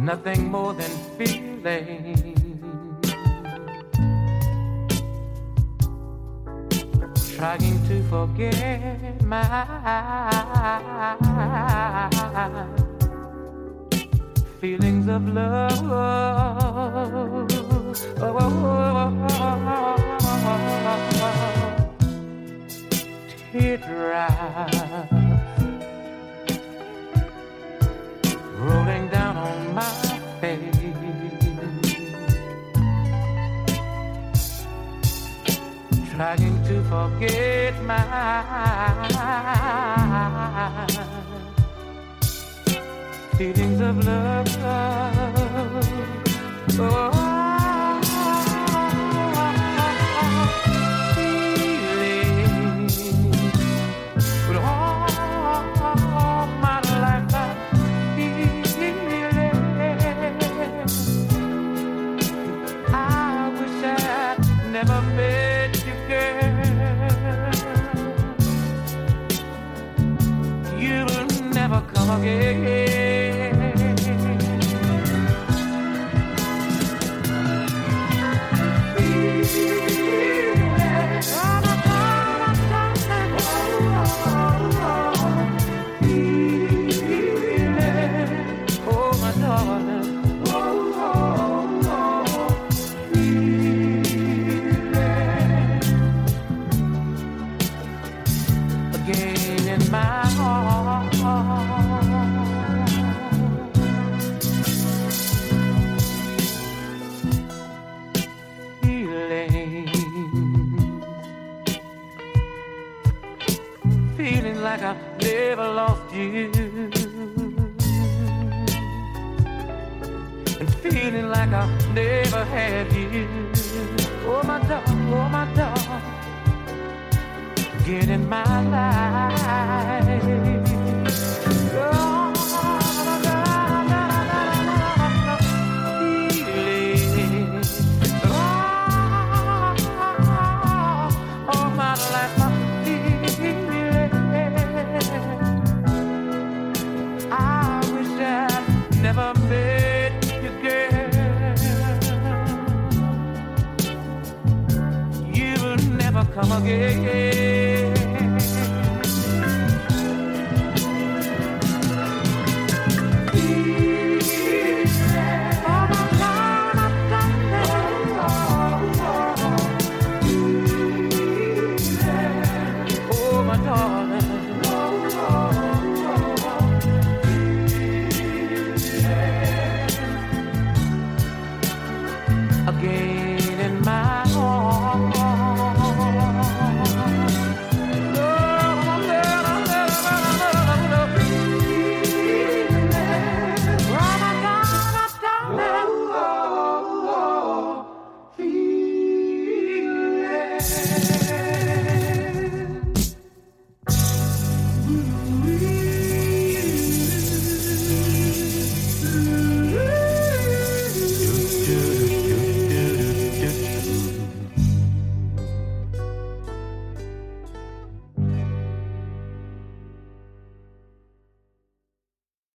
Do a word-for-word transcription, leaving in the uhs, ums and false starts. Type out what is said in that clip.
nothing more than feeling. Trying to forget my feelings of love. Oh, oh, oh, oh. Teardrops rolling down on my face. Trying to forget my feelings of love. Oh, feelings, but all my life I've feeling. I wish I'd never met you, girl. You'll never come again. Like I never lost you, and feeling like I never had you. Oh my dog, oh my dog, get in my life. Oh, feeling, oh, all my life I'm feeling. I wish I'd never met you, girl. You'll never come again.